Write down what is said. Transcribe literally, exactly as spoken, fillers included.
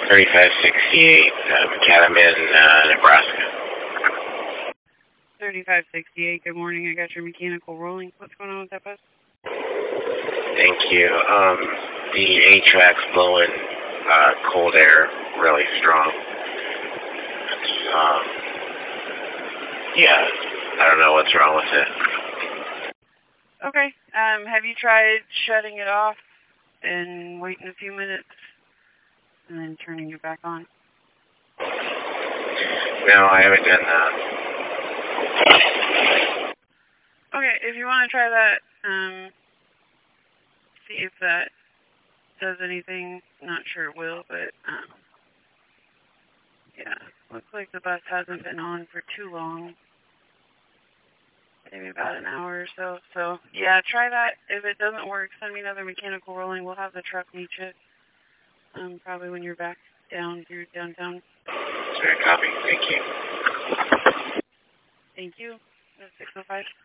thirty-five sixty-eight, uh, McAdam, uh, Nebraska. thirty-five sixty-eight, good morning. I got your mechanical rolling. What's going on with that bus? Thank you. Um, the A-Trac's blowing uh, cold air really strong. Um, yeah, I don't know what's wrong with it. Okay. Um, have you tried shutting it off and waiting a few minutes and then turning it back on? No, I haven't done that. Okay, if you want to try that, um, see if that does anything. Not sure it will, but, um, yeah, looks like the bus hasn't been on for too long. Maybe about an hour or so. So, yeah, try that. If it doesn't work, send me another mechanical rolling. We'll have the truck meet you, um, probably when you're back down through downtown. Sorry, copy. Thank you. Thank you. six oh five.